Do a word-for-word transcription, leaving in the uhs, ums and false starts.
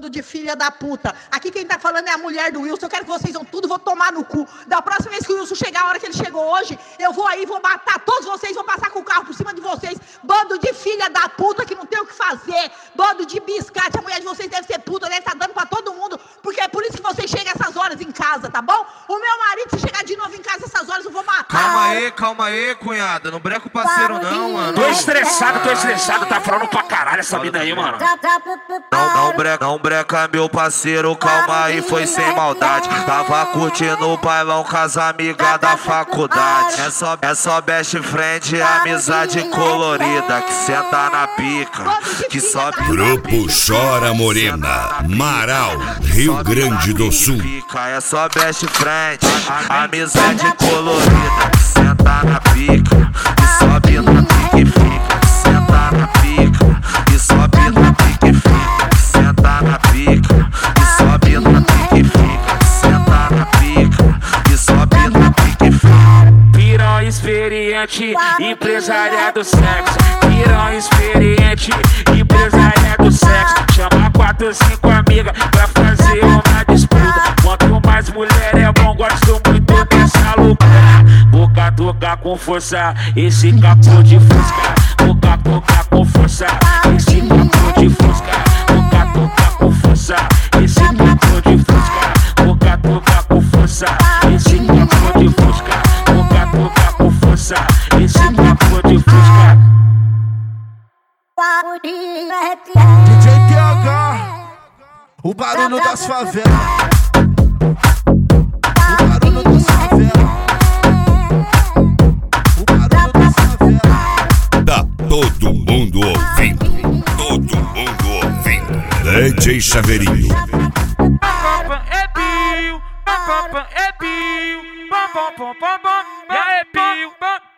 Bando de filha da puta. Aqui quem tá falando é a mulher do Wilson. Eu quero que vocês vão tudo, vou tomar no cu. Da próxima vez que o Wilson chegar, a hora que ele chegou hoje, eu vou aí, vou matar todos vocês, vou passar com o carro por cima de vocês. Bando de filha da puta que não tem o que fazer. Bando de biscate. A mulher de vocês deve ser puta, deve estar dando pra todo mundo, porque é por isso que vocês chegam essas horas em casa, tá bom? O meu marido, se chegar de novo em casa essas horas, eu vou matar. Calma aí, calma aí, cunhada. Não breca o parceiro não, mano. Tô estressado, tô estressado. Tá falando pra caralho essa vida aí, mano. Não, não breca, não breca, meu parceiro. Calma aí, foi sem maldade. Tava curtindo o bailão com as amigas da faculdade. É só, é só best friend, amizade colorida. Que senta na pica, que sobe. Grupo Chora Morena, Marau, Rio Grande do Sul. É só best friend, amizade colorida. Que senta na pica, que sobe na pica e fica. Que senta na pica, que sobe na pica e fica. Que senta na pica, que sobe na pica e fica. Que senta na pica, que sobe na pica e fica. Pirão experiente, empresária do sexo. Pirão experiente, empresária do sexo. Chama quatro, cinco amigas pra fazer uma disputa. Quanto mais mulher é bom, gosto muito dessa loucura. Vou catucar com força esse capô de fusca. Vou catucar com força esse capô de fusca. Vou catucar com força esse capô de fusca. Vou catucar com força esse capô de fusca. Vou catucar com força esse capô de fusca. D J T H, o barulho das favelas. O barulho das favelas. O barulho das favelas. Tá todo mundo ouvindo. Todo mundo ouvindo. D J Chaveirinho. É Pio, é Pio, e aí, Pio.